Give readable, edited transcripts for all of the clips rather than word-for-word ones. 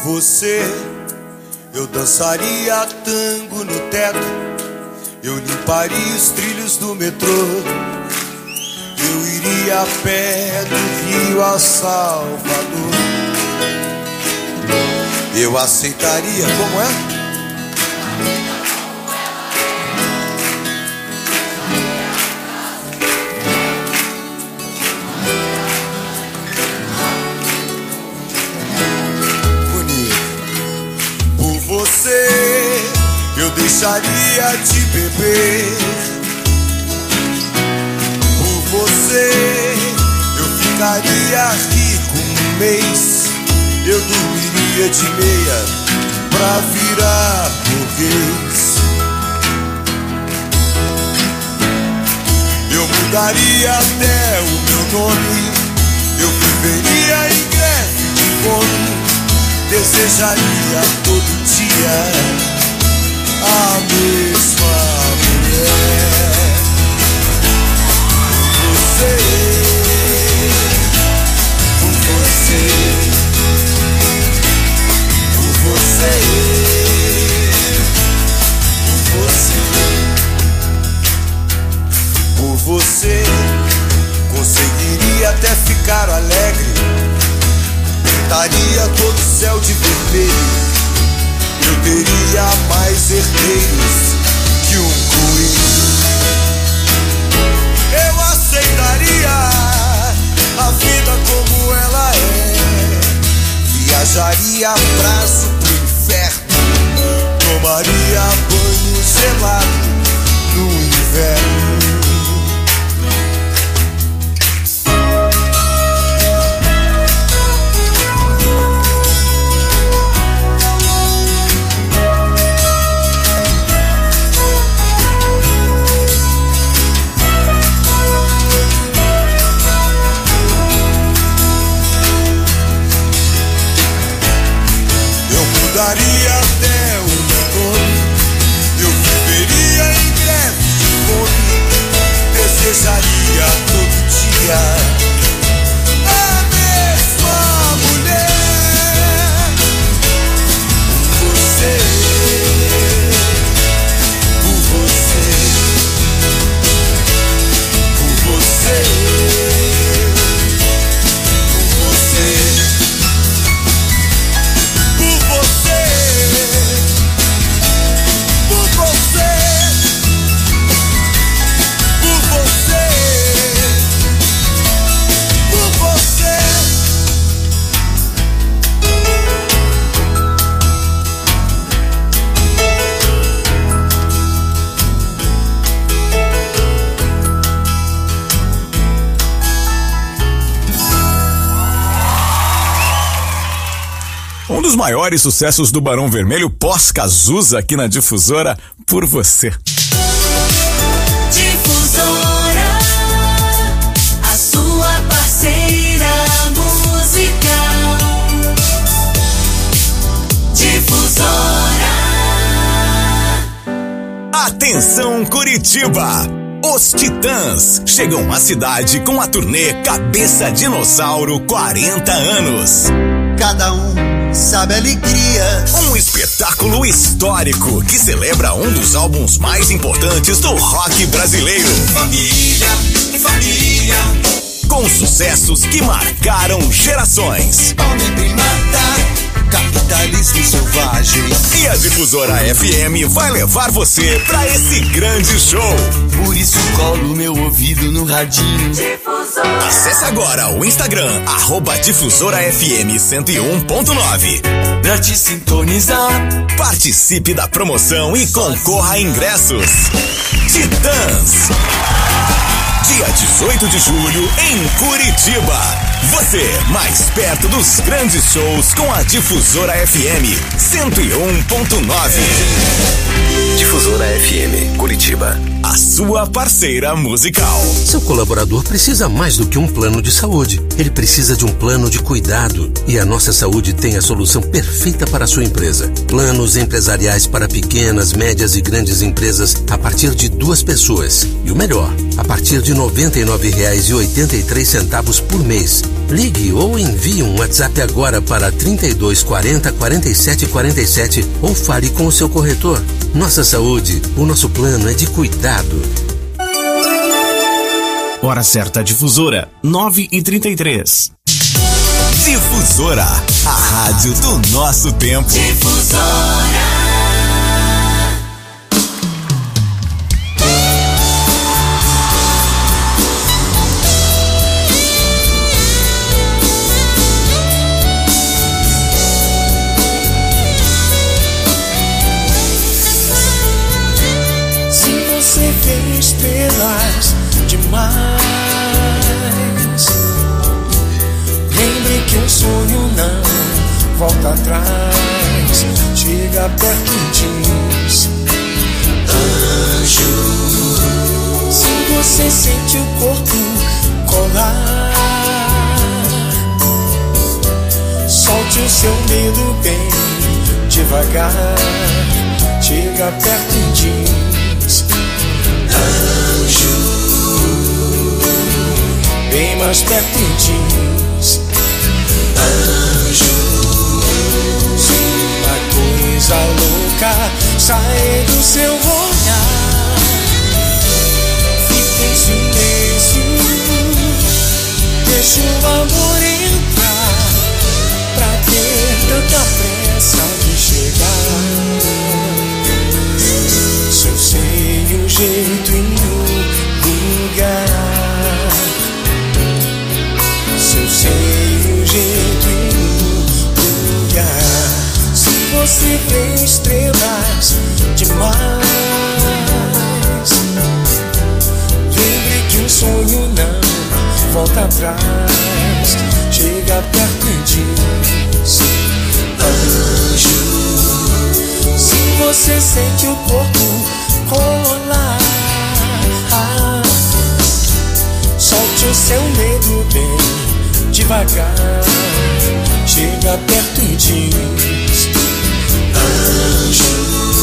você, eu dançaria tango no teto, eu limparia os trilhos do metrô, eu iria a pé do Rio a Salvador. Eu aceitaria, como é? Eu deixaria de beber por você, eu ficaria rico um mês, eu dormiria de meia pra virar burguês. Eu mudaria até o meu nome, eu viveria em greve de fome, desejaria todo dia a mesma mulher. Você, por você, por você, por você, por você, conseguiria até ficar alegre, pintaria todo o céu de vermelho. Eu teria mais herdeiros que um coelho. Eu aceitaria a vida como ela é, viajaria a prazo pro inferno, tomaria banho gelado no inverno. Daria até o meu nome, eu viveria em greve de fome, desejaria todo dia a mesma mulher. Por você, por você, por você, por você. Um dos maiores sucessos do Barão Vermelho pós-Cazuza aqui na Difusora, Por Você. Difusora, a sua parceira musical. Difusora. Atenção Curitiba! Os Titãs chegam à cidade com a turnê Cabeça Dinossauro 40 anos. Cada um sabe a alegria. Um espetáculo histórico que celebra um dos álbuns mais importantes do rock brasileiro. Família, família. Com sucessos que marcaram gerações. Homem primata, capitalismo selvagem. E a Difusora FM vai levar você pra esse grande show. Por isso colo meu ouvido no radinho. Difusora. Acesse agora o Instagram, @DifusoraFM 101.9. Pra te sintonizar. Participe da promoção e concorra a ingressos. Titãs. Dia 18 de julho em Curitiba. Você mais perto dos grandes shows com a Difusora FM 101.9. Difusora FM, Curitiba. A sua parceira musical. Seu colaborador precisa mais do que um plano de saúde. Ele precisa de um plano de cuidado. E a Nossa Saúde tem a solução perfeita para a sua empresa. Planos empresariais para pequenas, médias e grandes empresas a partir de 2 pessoas. E o melhor, a partir de de R$ 99,83 por mês. Ligue ou envie um WhatsApp agora para 3240 47 47 ou fale com o seu corretor. Nossa saúde, o nosso plano é de cuidado. Hora certa difusora, 9h33. Difusora, a rádio do nosso tempo. Difusora. Estrelas demais. Lembre que um sonho não volta atrás. Chega perto e diz: anjo. Se você sente o corpo colar, solte o seu medo bem devagar. Chega perto e diz: anjo, bem mais perto e diz: anjo. Se uma coisa louca sai do seu olhar, fique em silêncio, deixa o amor entrar. Pra ter tanta pressa de chegar, se eu sei o jeito e o lugar, se eu sei o jeito e o lugar. Se você vê estrelas demais, lembre que um sonho não volta atrás. Chega perto e diz: anjo. Se você sente o corpo colar, solte o seu medo bem devagar. Chega perto e diz: anjo.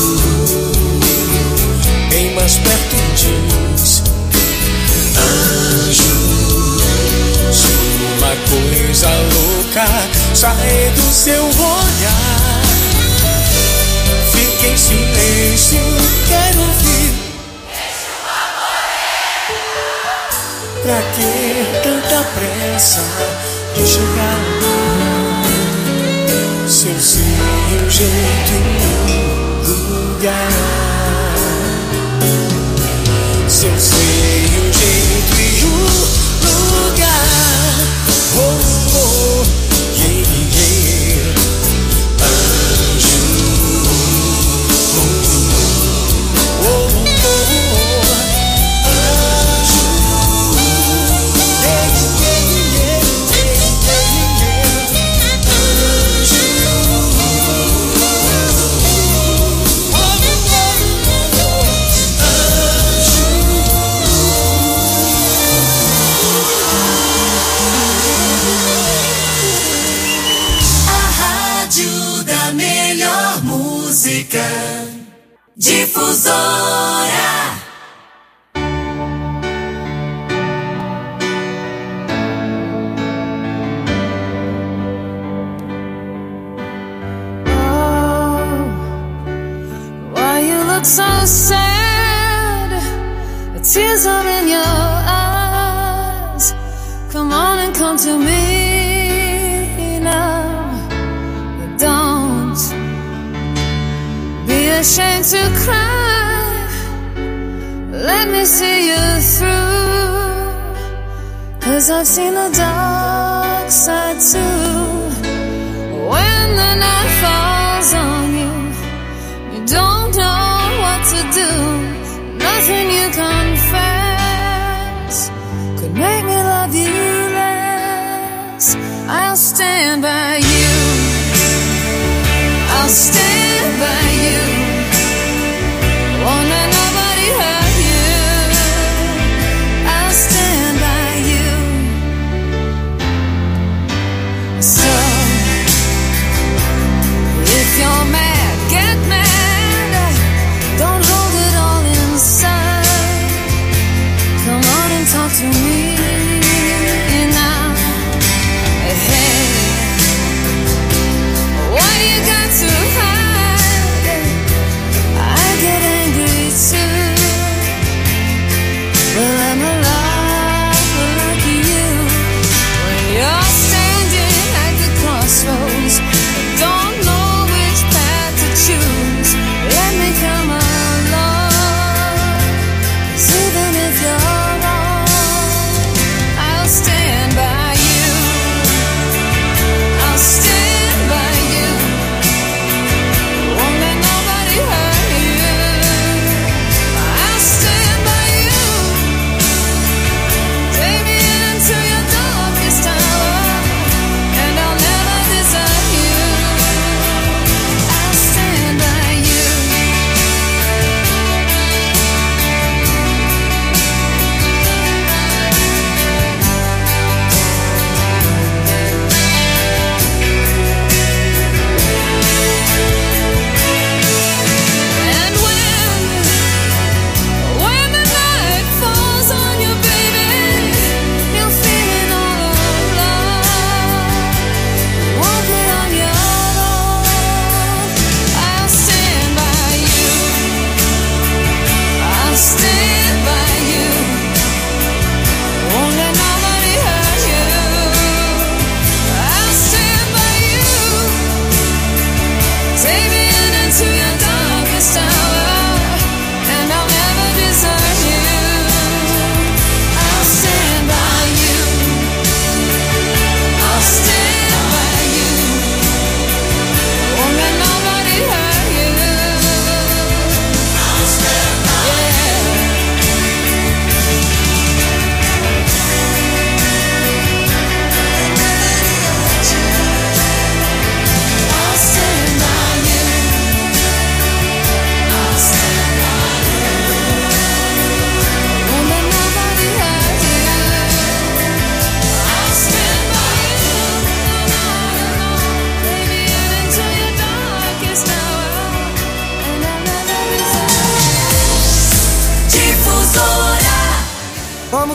Bem mais perto e diz: anjo. Se uma coisa louca sai do seu olhar, fique em silêncio, quero ouvir. Pra que tanta pressa de chegar? Se eu sei o jeito e o lugar, se eu sei o jeito e o lugar, oh, oh, yeah, yeah. Anjo, oh, oh, oh, anjo, yeah, yeah, yeah, yeah, yeah. Anjo, música Difusora. So sad, the tears are in your eyes. Come on and come to me now. Don't be ashamed to cry. Let me see you through, 'cause I've seen the dark side too. When the night falls on you, you don't know what to do. Nothing you confess could make me love you less. I'll stand by you. I'll stand by you. Won't let nobody hurt you. I'll stand by you.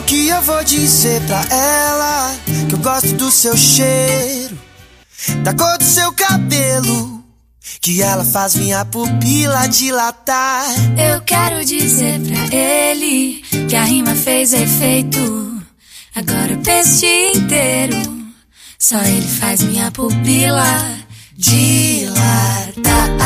que eu vou dizer pra ela que eu gosto do seu cheiro, da cor do seu cabelo, que ela faz minha pupila dilatar. Eu quero dizer pra ele que a rima fez efeito. Agora eu penso o dia inteiro, só ele faz minha pupila dilatar.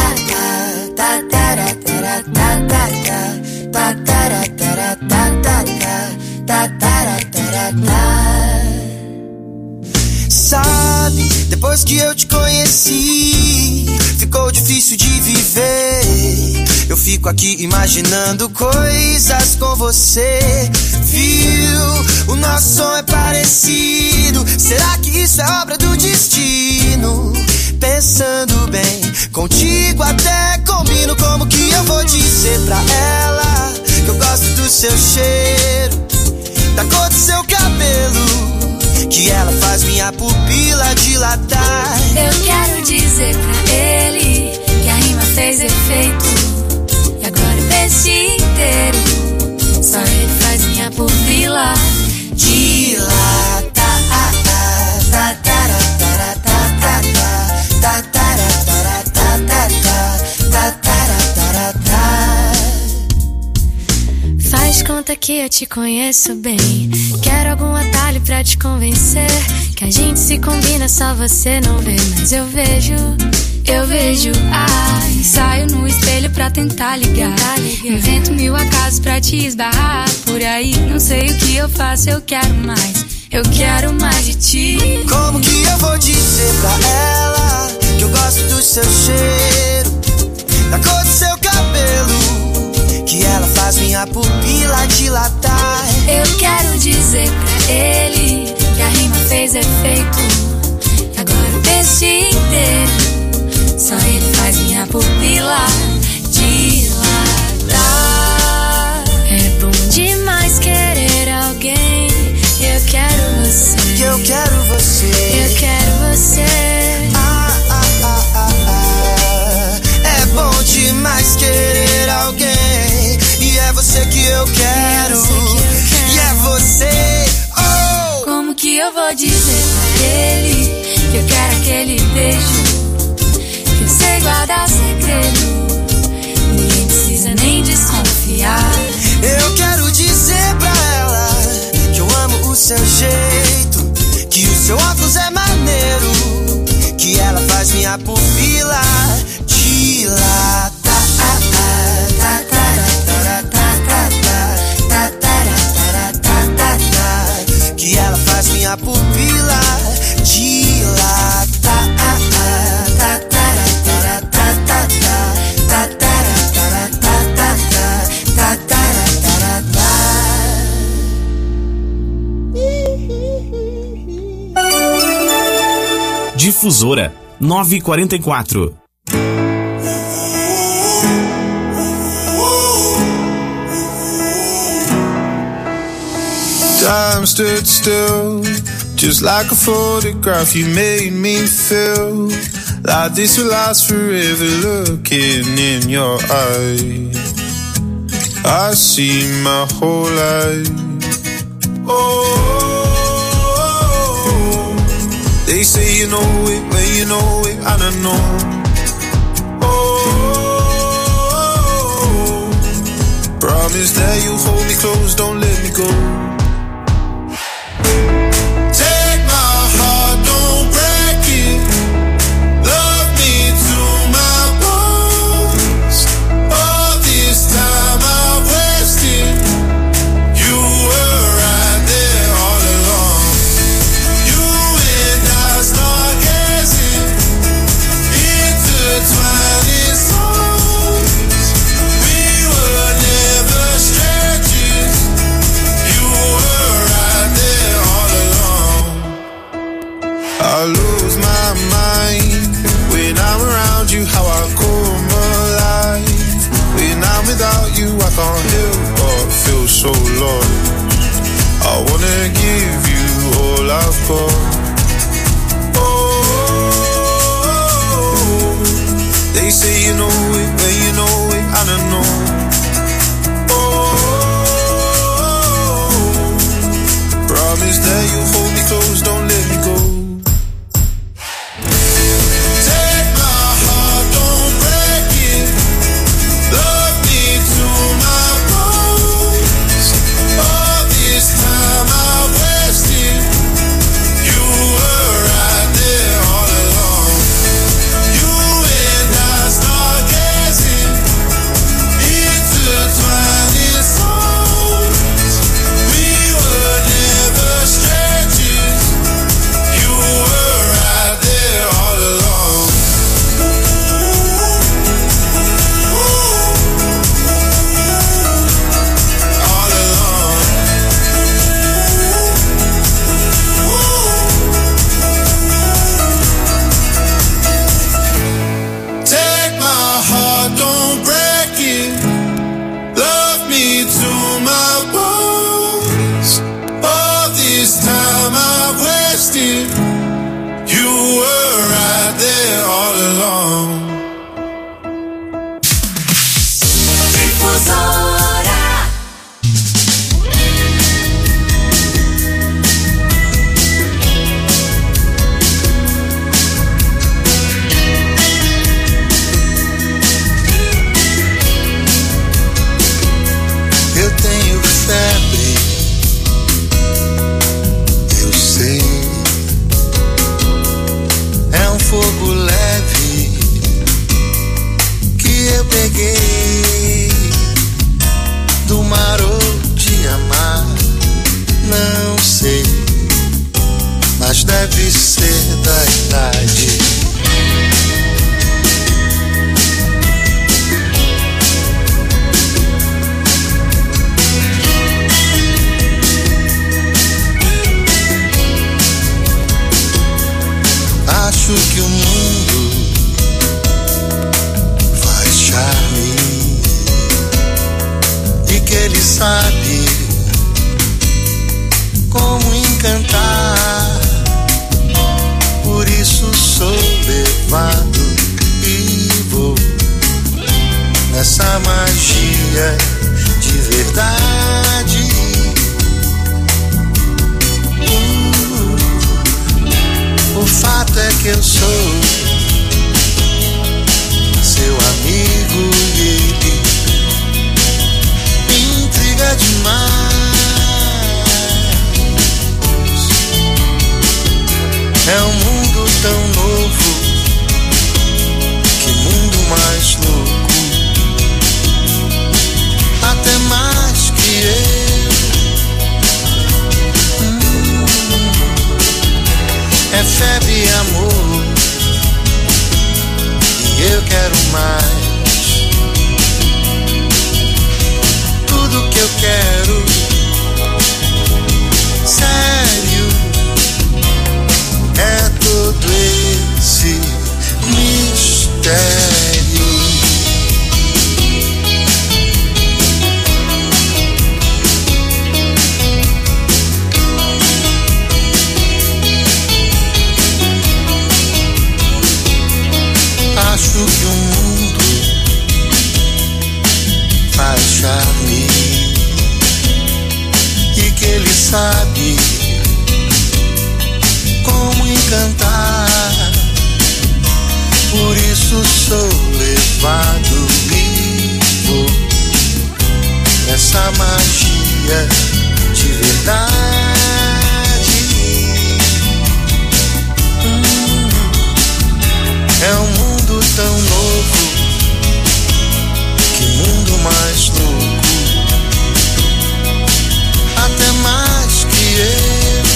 Sabe, depois que eu te conheci, ficou difícil de viver. Eu fico aqui imaginando coisas com você. Viu, o nosso som é parecido. Será que isso é obra do destino? Pensando bem, contigo até combino. Como que eu vou dizer pra ela que eu gosto do seu cheiro, da cor do seu cabelo, que ela faz minha pupila dilatar. Eu quero dizer pra ele que a rima fez efeito. E agora eu penso inteiro, só ele faz minha pupila dilatar. Faz conta que eu te conheço bem. Quero algum atalho pra te convencer que a gente se combina, só você não vê. Mas eu vejo. Ai, saio no espelho pra tentar ligar. Invento 1000 acasos pra te esbarrar por aí. Não sei o que eu faço, eu quero mais de ti. Como que eu vou dizer pra ela que eu gosto do seu cheiro, da cor do seu cabelo, que ela faz minha pupila dilatar. Eu quero dizer pra ele que a rima fez efeito. E agora eu penso inteiro, só ele faz minha pupila dilatar. É bom demais querer alguém. Eu quero você. Eu quero você. Eu quero você. É bom demais querer alguém. E é você que eu quero. E é você. Oh! Como que eu vou dizer pra ele que eu quero aquele beijo, que eu sei guardar segredo, ninguém precisa nem desconfiar. Eu quero dizer pra ela que eu amo o seu jeito, que o seu óculos é maneiro, que ela faz minha pupila dilatar. Que ela faz minha pupila dilatar. Difusora 944. Time stood still, just like a photograph. You made me feel like this will last forever. Looking in your eyes, I see my whole life. Oh, they say you know it, when you know it, I don't know. Oh, promise that you hold me close, don't let me go. I lose my mind when I'm around you, how I come alive. When I'm without you, I can't help but feel so lost. I wanna give you all I've got. Oh, they say you know it, when you know it, I don't know. Oh, time I've wasted. You were right there all along. Difusora. Eu tenho febre, eu sei. É um fogo leve que eu peguei do mar ou de amar, não sei, mas deve ser da idade. Acho que o mundo faz charme e que ele sabe como encantar. Por isso sou levado e vou nessa magia de verdade. O fato é que eu sou seu amigo e ele me intriga demais. É um mundo tão novo, que mundo mais louco, até mais que eu. É febre e amor, e eu quero mais. Tudo que eu quero, sério, é todo esse mistério. Acho que o mundo faz charme e que ele sabe como encantar. Por isso sou levado e vou nessa magia de verdade. É um mundo tão novo, que mundo mais louco, até mais que eu.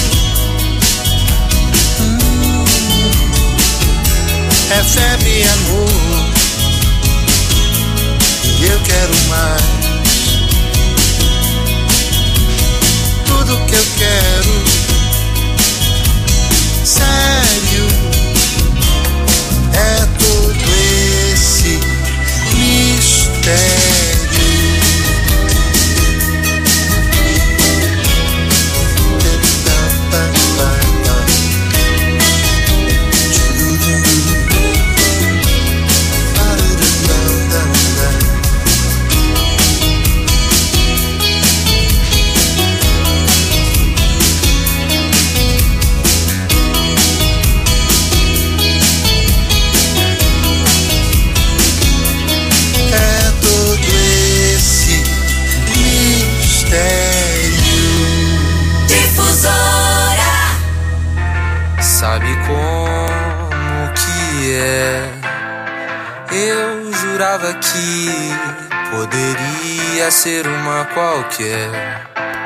É febre e amor, e eu quero mais. Tudo que eu quero, sério, é todo esse mistério. Sabe como que é? Eu jurava que poderia ser uma qualquer.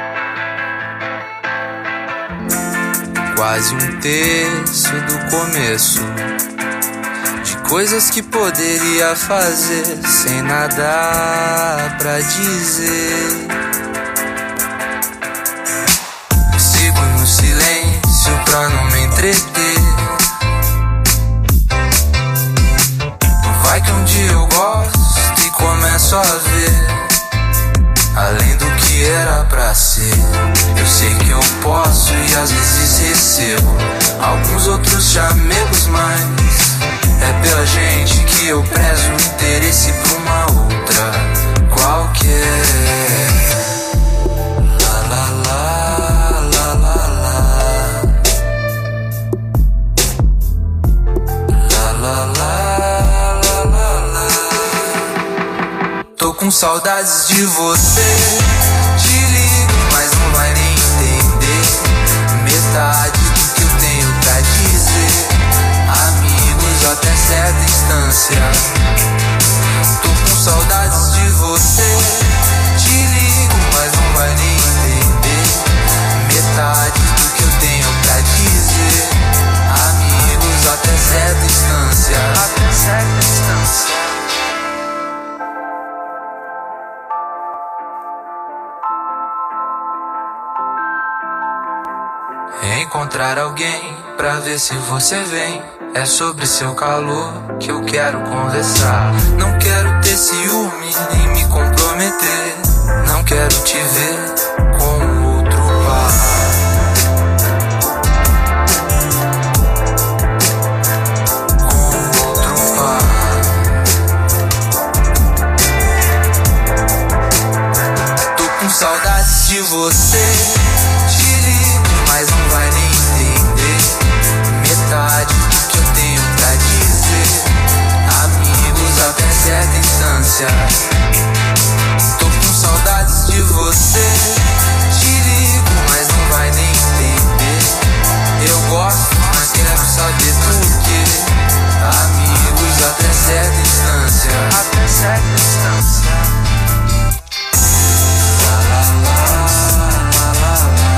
Quase um terço do começo de coisas que poderia fazer sem nada pra dizer. Sigo no silêncio pra não me entreter. Vai que um dia eu gosto e começo a ver além do que era pra ser. Eu sei que eu posso e às vezes sossego, alguns outros chamegos, mas é pela gente que eu prezo o interesse pra uma outra qualquer. La la la, la la la, la la la, la la la. Tô com saudades de você, te ligo, mas não vai nem entender metade do que eu tenho pra dizer. Amigos até certa distância. Tô com saudades de você, te ligo, mas não vai nem entender metade do que eu tenho pra dizer. Amigos até certa distância. Até certa distância. Encontrar alguém pra ver se você vem. É sobre seu calor que eu quero conversar. Não quero ter ciúme nem me comprometer. Não quero te ver com outro par. Com outro par. Tô com saudades de você, te ligo, mas não vai nem entender metade do que eu tenho pra dizer. Amigos até certa distância. Tô com saudades de você, te ligo, mas não vai nem entender. Eu gosto, mas quero saber por quê. Amigos até certa distância. Até certa distância. La la la, la la la.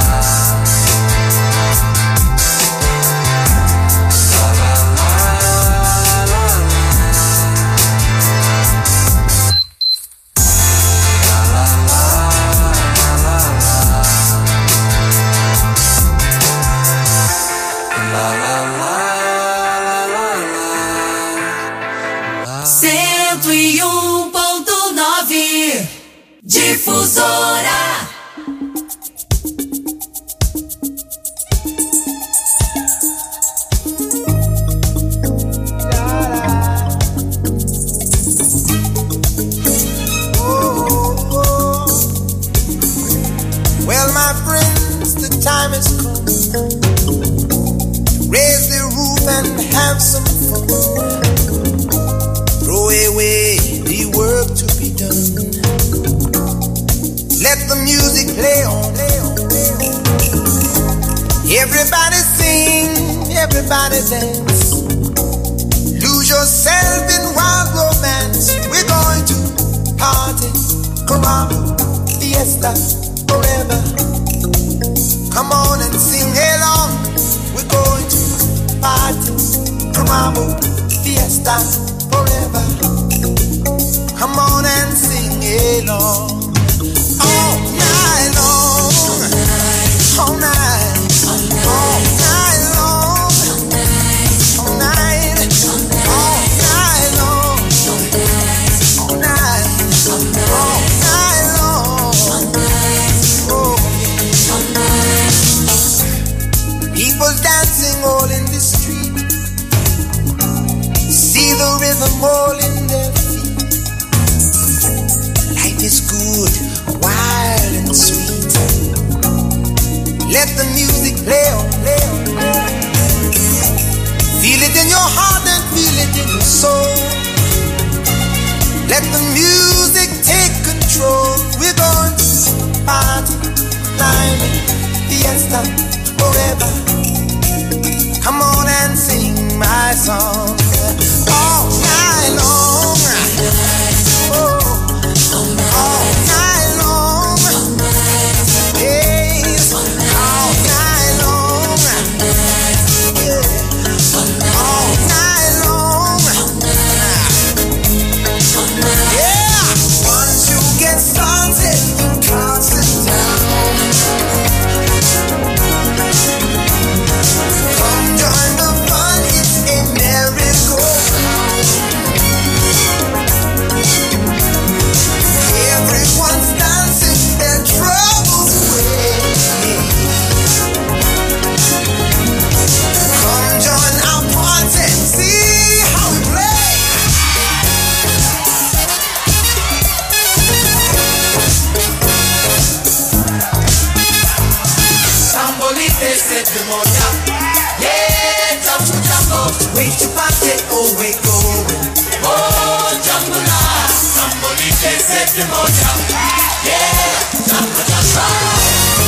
Difusora. Well, my friends, the time has come to raise the roof and have some fun. Throw away the work to be done. Let the music play on. Everybody sing, everybody dance. Lose yourself in wild romance. We're going to party, caramba, fiesta, forever. Come on and sing along. We're going to party, caramba, fiesta, forever. Come on and sing along. All night long, all night, all night long, all night, all night long, all night, all night long. Oh, people dancing all in the street. See the rhythm all in their feet. Life is good, wild and sweet. Let the music play on, play on, play on. Feel it in your heart and feel it in your soul. Let the music take control. We're going to party, climbing, fiesta, forever. Come on and sing my song all night long. Oh, all night long. way to party, oh we going. Oh, Jambalaya, Jambalaya, set the moja. Yeah, Jambalaya.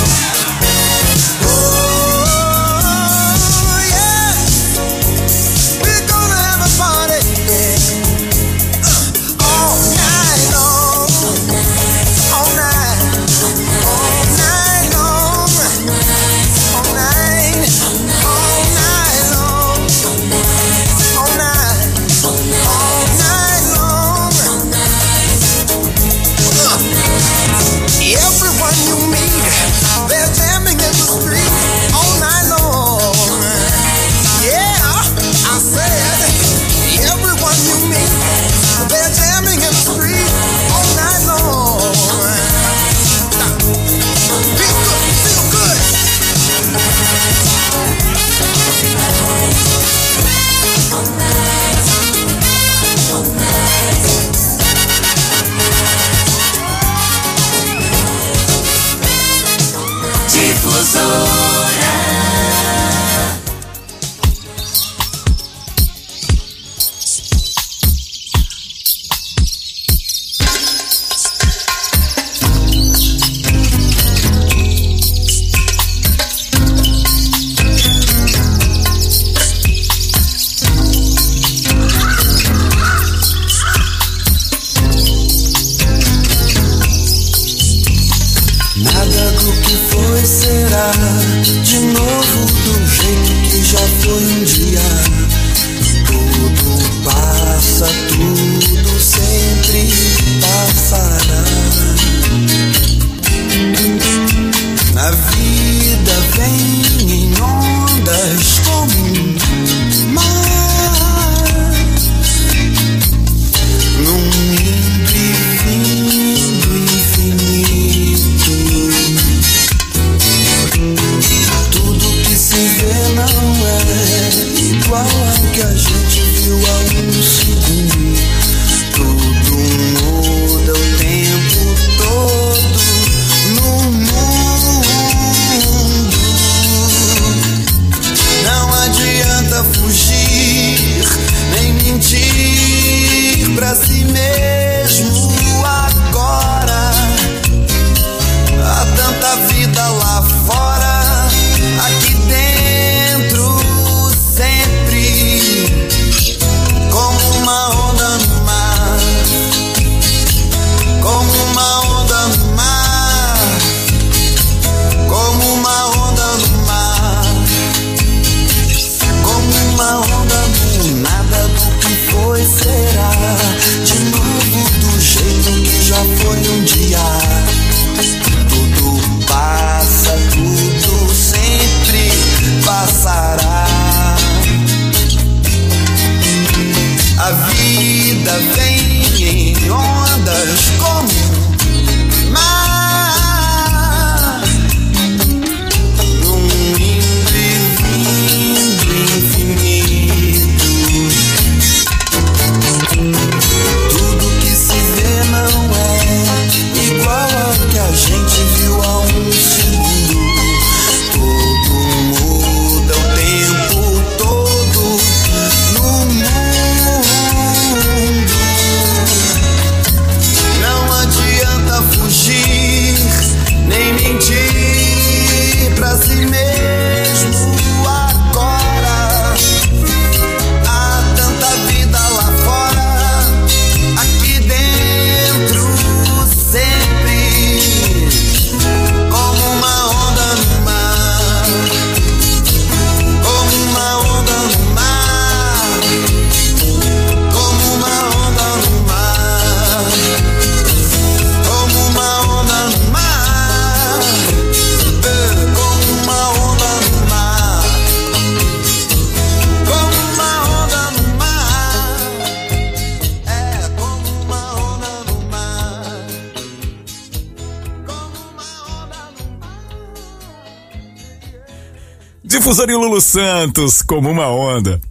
Difusora e Lulu Santos, como uma onda.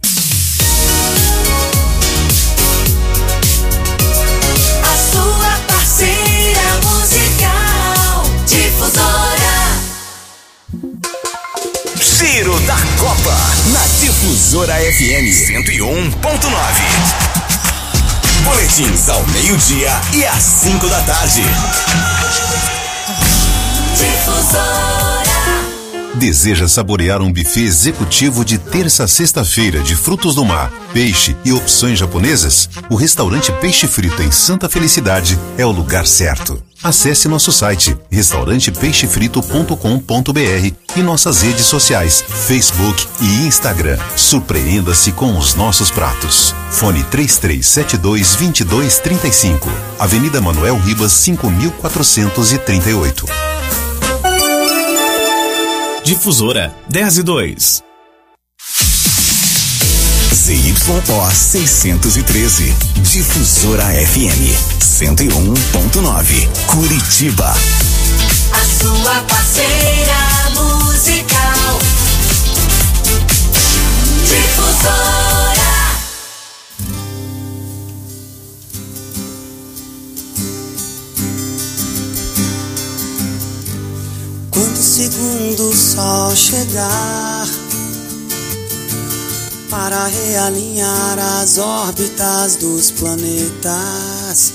A sua parceira musical, Difusora. Giro da Copa, na Difusora. Difusora FM 101.9. Boletins ao meio-dia e às 5 da tarde. Difusora. Deseja saborear um buffet executivo de terça a sexta-feira de frutos do mar, peixe e opções japonesas? O restaurante Peixe Frito em Santa Felicidade é o lugar certo. Acesse nosso site restaurantepeixefrito.com.br e nossas redes sociais, Facebook e Instagram. Surpreenda-se com os nossos pratos. Fone 3372-2235. Avenida Manuel Ribas, 5438. Difusora 10:02. ZYO 613. Difusora FM 101.9. Curitiba. A sua parceira musical. Difusora. Quando o segundo sol chegar para realinhar as órbitas dos planetas,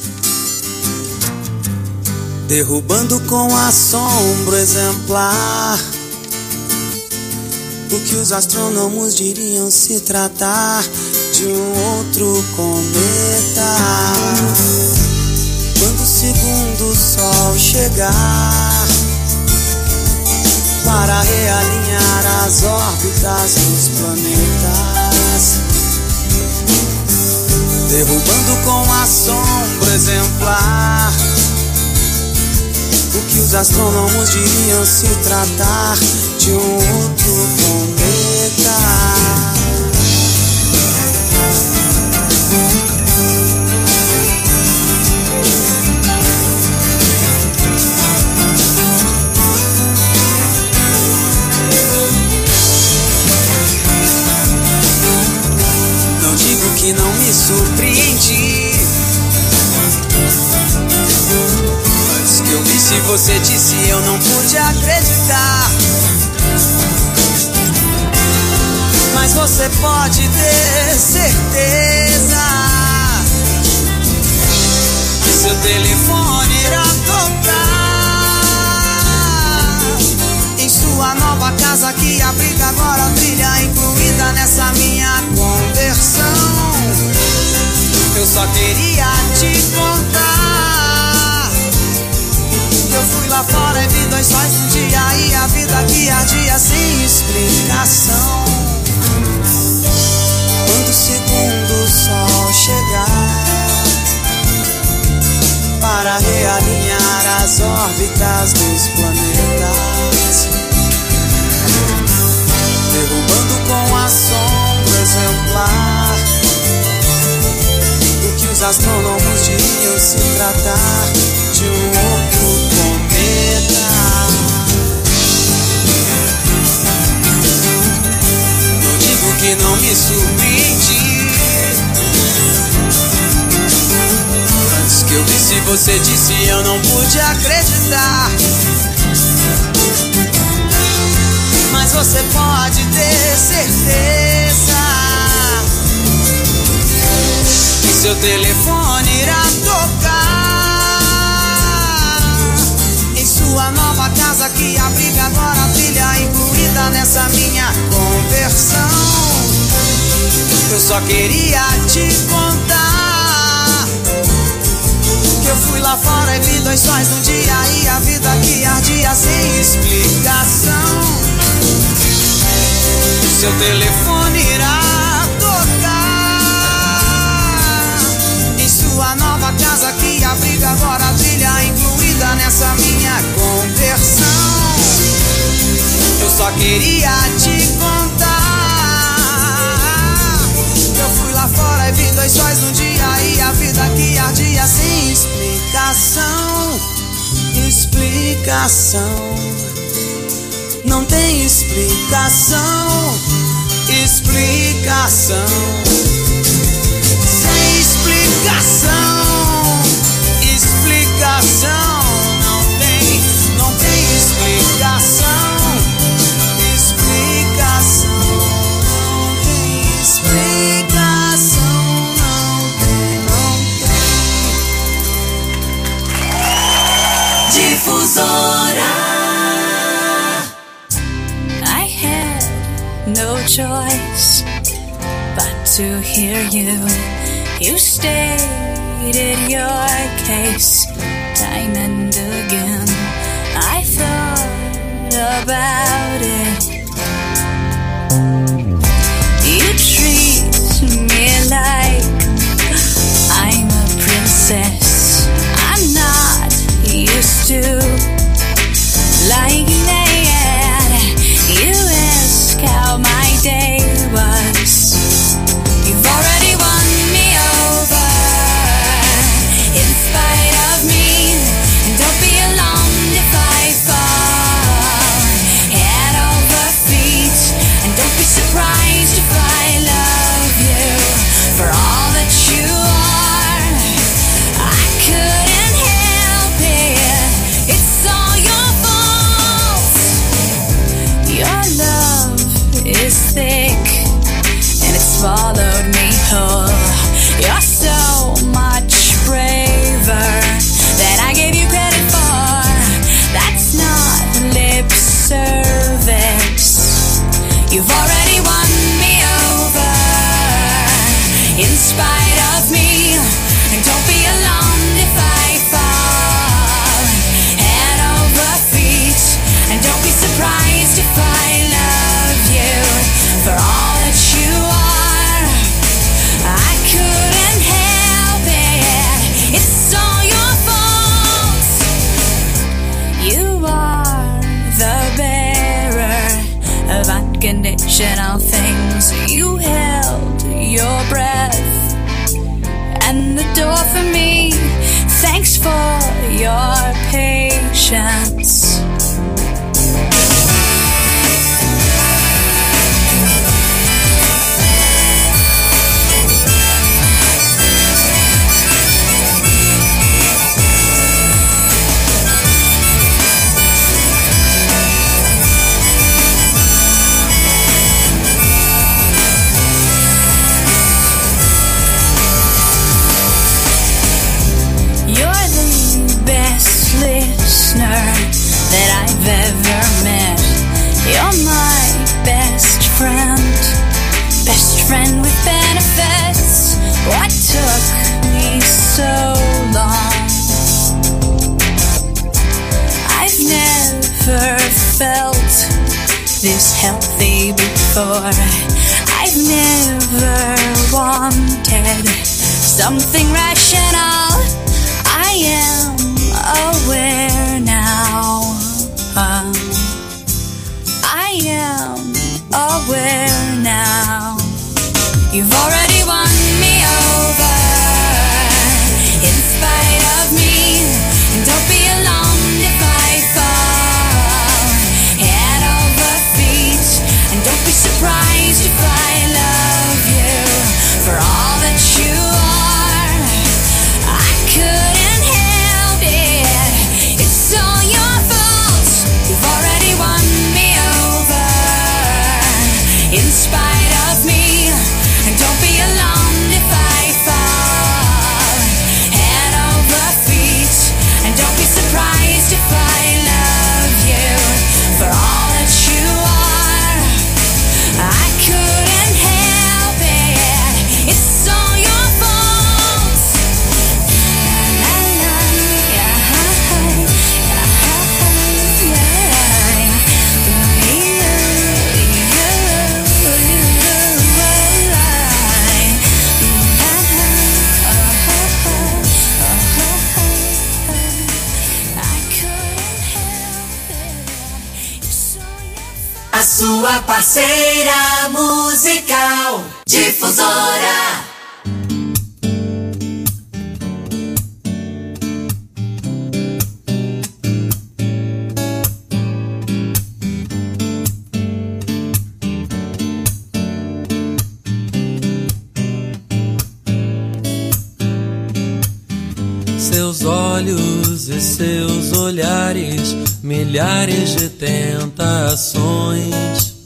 derrubando com assombro exemplar o que os astrônomos diriam se tratar de um outro cometa. Quando o segundo sol chegar para realinhar as órbitas dos planetas, derrubando com assombro exemplar o que os astrônomos diriam se tratar de um outro cometa. Que não me surpreendi. Antes que eu visse você disse, eu não pude acreditar. Mas você pode ter certeza que seu telefone irá tocar em sua nova casa que abriga agora a trilha incluída nessa minha conversão. Eu só queria te contar que eu fui lá fora e vi dois sóis no dia e a vida que ardia sem explicação. Quando o segundo sol chegar para realinhar as órbitas dos planetas, derrubando com assombro exemplar o que os astrônomos diriam se tratar de um outro cometa. Não digo que não me surpreendi. Antes que eu visse você disse, eu não pude acreditar. Mas você pode ter certeza que seu telefone irá tocar em sua nova casa que abriga agora a trilha incluída nessa minha conversão. Eu só queria te contar que eu fui lá fora e vi dois sóis no dia e a vida que ardia sem explicação. Seu telefone irá tocar em sua nova casa que abriga agora a trilha incluída nessa minha conversão. Eu só queria te contar que eu fui lá fora e vi dois sóis no dia e a vida que ardia sem explicação. Explicação. Não tem explicação, explicação. Sem explicação, explicação. Não tem explicação, explicação. Não tem. advice, but to hear you stated your case time and again. I thought about it. You treat me like I'm a princess. I'm not used to like that. You ask how my day was. You've already won me over in spite of me. And don't be alarmed if I fall head over feet. And don't be surprised if I love you for all that you are. I couldn't help it. It's all your fault. Your love is thick and it's swallowed me whole. You're so much braver than I gave you credit for. That's not lip service. You've already won me over in spite of me. And don't be alarmed if I fall head over feet. And don't be surprised if I love you for all that you are. I couldn't help it. It's all your fault. You are the bearer of unconditional things. You held your breath and the door for me. Thanks for your patience. You're the best listener that I've ever met. You're my best friend with benefits. What took me so long? I've never felt this healthy before. I've never wanted something rational. I am aware now. I am aware now. You've already won me over in spite of me. And don't be alarmed if I fall head over feet. And don't be surprised if I love you for all that you are. I couldn't help it. It's all your fault. You've already won me over in spite of me. And don't be alarmed if I fall head over feet. And don't be surprised if I love you for all that you are. I couldn't help it. It's all your fault. La, la, A sua parceira musical, Difusora. Seus olhos e seus olhares, milhares de tentações.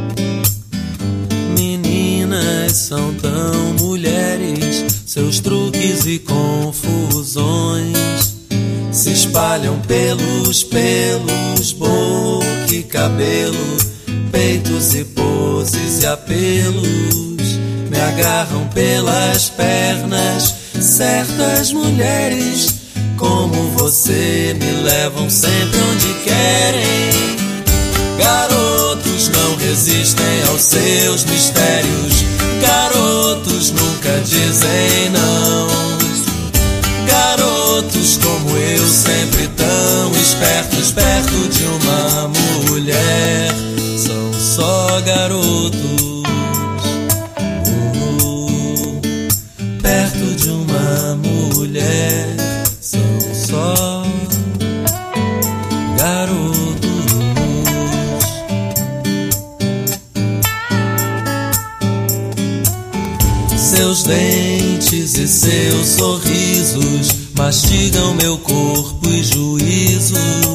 Meninas são tão mulheres, seus truques e confusões se espalham pelos pelos, boca e cabelo, peitos e poses e apelos me agarram pelas pernas. Certas mulheres como você me levam sempre onde querem. Garotos não resistem aos seus mistérios. Garotos nunca dizem não. Garotos como eu, sempre tão espertos, perto de uma mulher. São só garotos. Perto de uma mulher. São só garotos. Seus dentes e seus sorrisos mastigam meu corpo e juízo,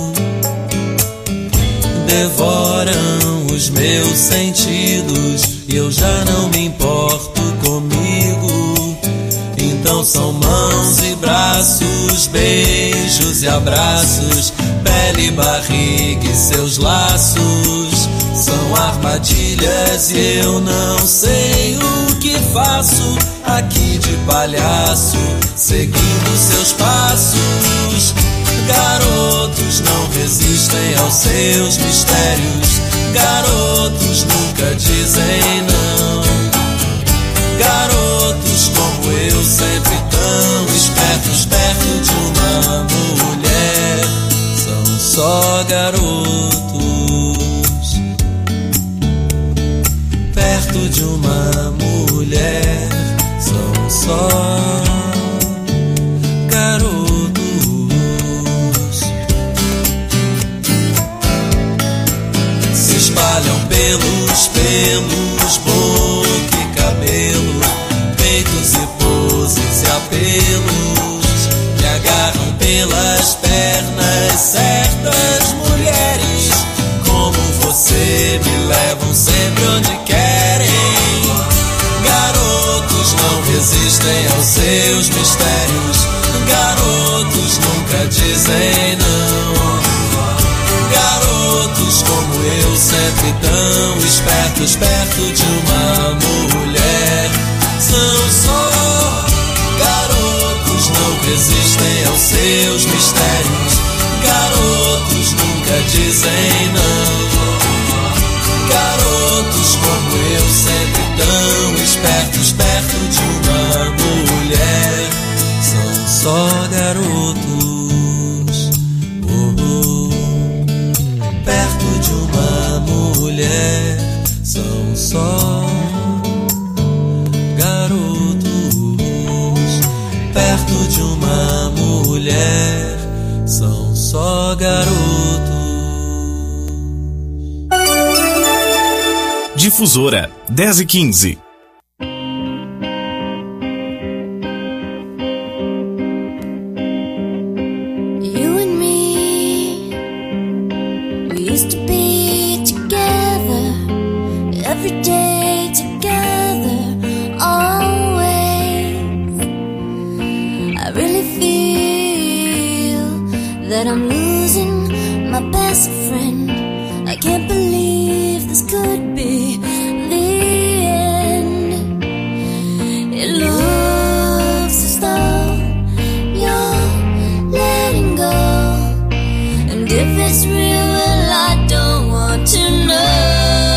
devoram os meus sentidos e eu já não me importo comigo. Então são mãos e braços, beijos e abraços, pele e barriga e seus laços. São armadilhas e eu não sei o que faço aqui de palhaço, seguindo seus passos. Garotos não resistem aos seus mistérios. Garotos nunca dizem não. Garotos como eu, sempre tão espertos, perto de uma mulher. São só garotos. Perto de uma mulher. São só garotos. Se espalham pelos pelos, boca e cabelo, peitos e poses e apelos me agarram pelas pernas. Certas mulheres como você me levam sempre onde querem. Garotos não resistem aos seus mistérios. Garotos nunca dizem não. Garotos como eu, sempre tão espertos, perto de uma mulher. São só garotos, não resistem aos seus mistérios. Garotos nunca dizem não. Garotos como eu, sempre tão espertos, perto de uma mulher. São só garotos. Perto de uma mulher. São só garotos. Perto de uma mulher. São só garotos. Difusora 10:15. You and me, we used to be together, every day together, always. I really feel that I'm losing my best friend. I can't believe this could be the end. It looks as though you're letting go, and if it's real, well, I don't want to know.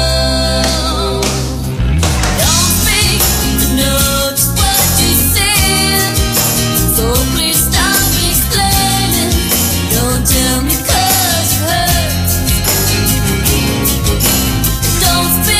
Don't speak to know just what you said, so please stop explaining. Don't tell me 'cause it hurts. Don't speak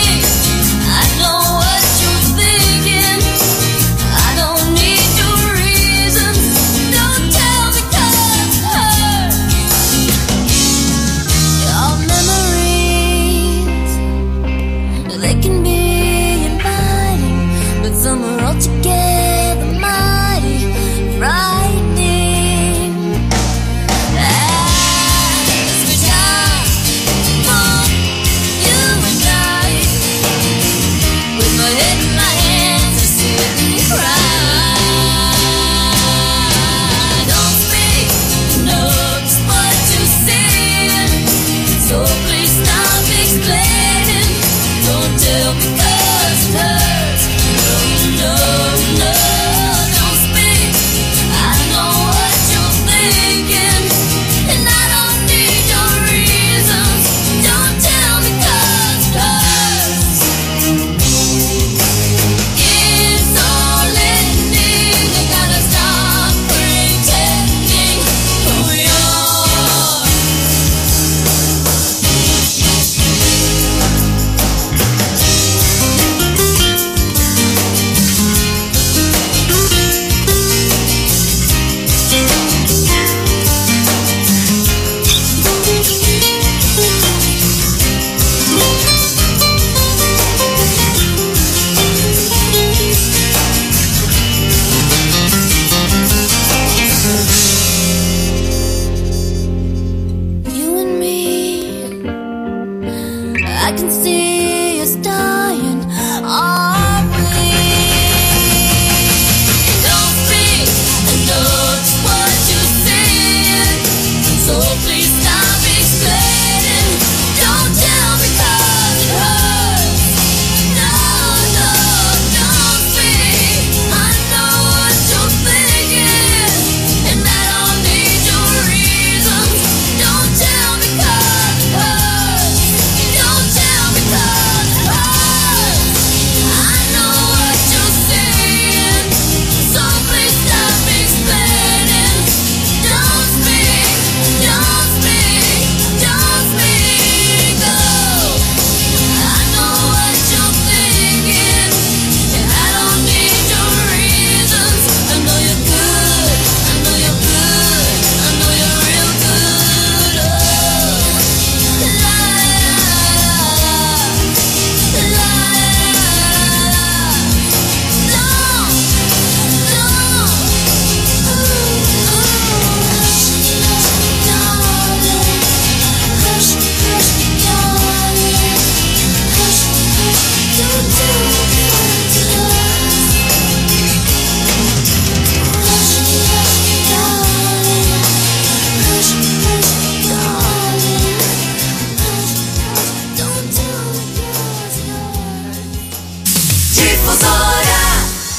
Difusora.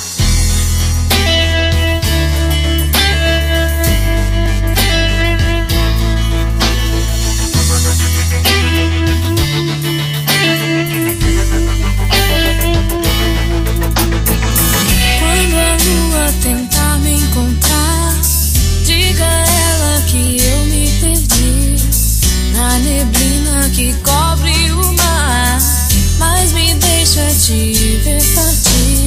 Quando a lua tentar me encontrar, diga a ela que eu me perdi na neblina que cobre o mar, mas me deixa te ver partir.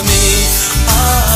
mim.